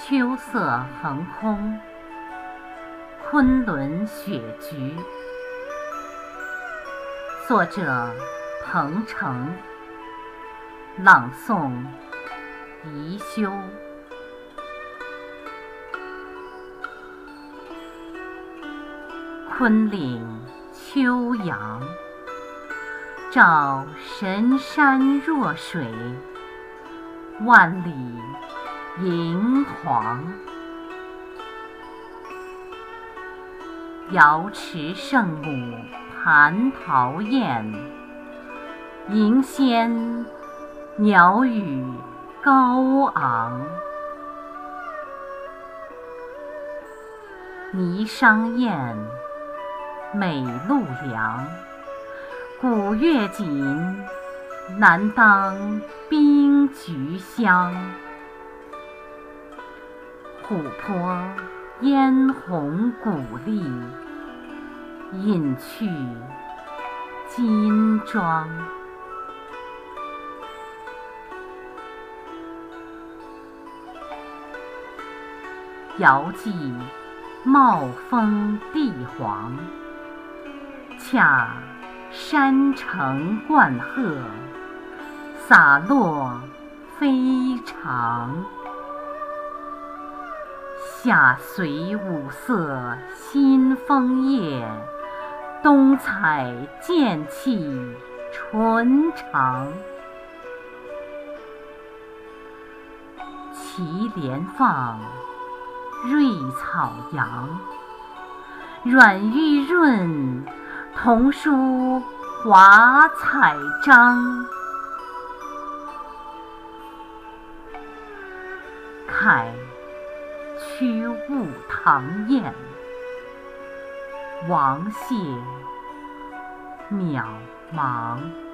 秋色横空，昆仑雪菊。作者：彭程，朗诵：宜修。昆岭秋阳，照神山若水，万里银黄。瑶池圣母蟠桃宴，迎仙鸟语高昂。霓裳宴，美陆凉，古月锦，难当冰菊香。琥珀嫣红古丽，隐去金装。遥寄茂丰地黄，恰山城冠鹤，洒落飞长。夏随五色新枫叶，冬采剑气纯长。祁连放，瑞草扬，软玉润，同书华彩章。慨屈误堂宴，王谢渺茫。